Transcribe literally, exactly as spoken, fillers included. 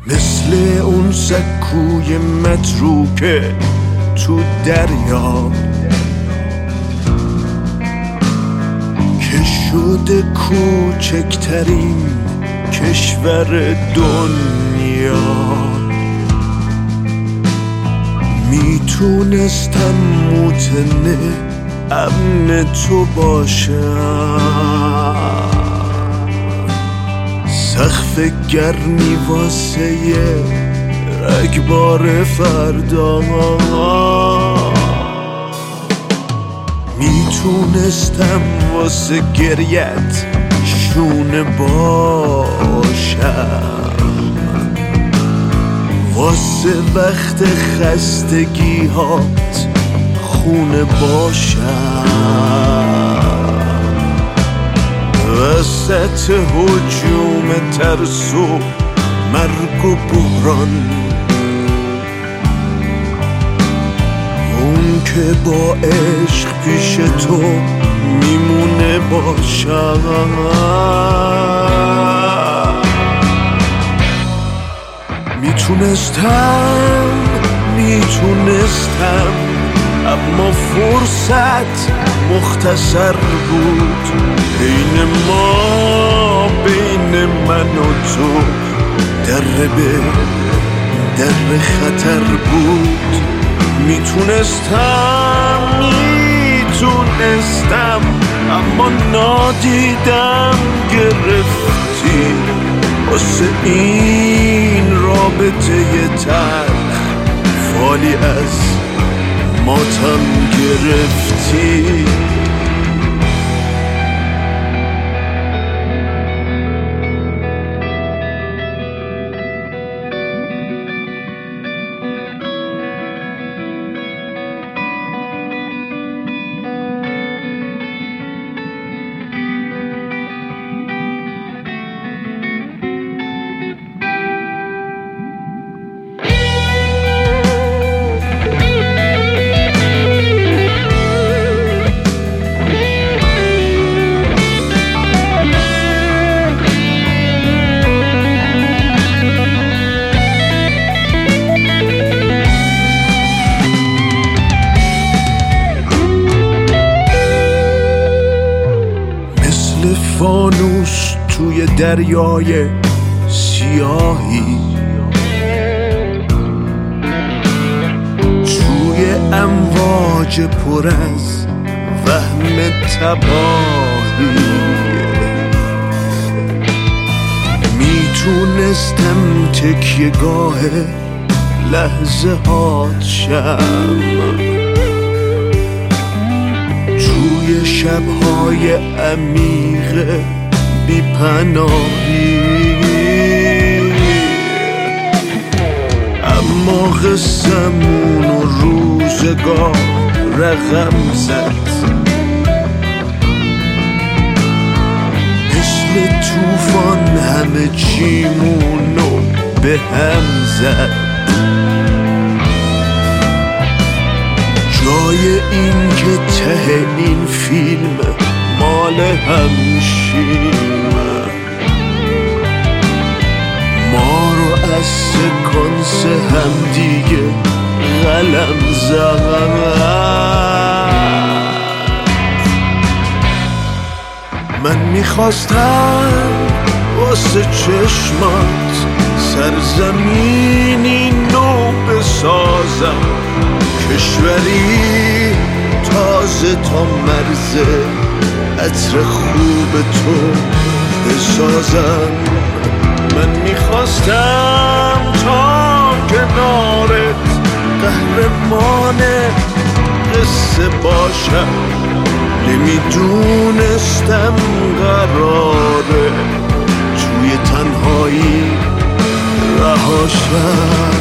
مثل اون سکوی متروکه تو دریا که شده کوچکترین کشور دنیا. میتونستم موتنه امن تو باشم، سقف گرمی واسه رگبار فردا. میتونستم واسه گریت شونه باشم، واسه وقت خستگی هات خونه باشم، وسط هجوم ترس و مرگ و بحران اون که با عشق پیش تو میمونه باشم. میتونستم میتونستم اما فرصت مختصر بود، بین ما بین من و تو در به در خطر بود. میتونستم میتونستم اما نادیدم گرفتی، واسه این رابطه تلخ فالی از ماتم گرفتی. فانوس توی دریای سیاهی، توی امواج پر از وهم تباهی. میتونستم تکیه گاه لحظه هات شم، توی شبهای عمیق بی پناهی. اما قسمون و روزگار رقم زد، مثل توفان همه چیمونو به هم زد. جای این که ته این فیلم مال همشیم، ما رو از سکانس هم دیگه قلم زد. من میخواستم واسه چشمات سرزمینی نو بسازم، کشوری تازه تا مرز عطر خوب تو بسازم. من میخواستم تا کنارت قهرمان قصه باشم، نمیدونستم قراره توی تنهایی رهاشم.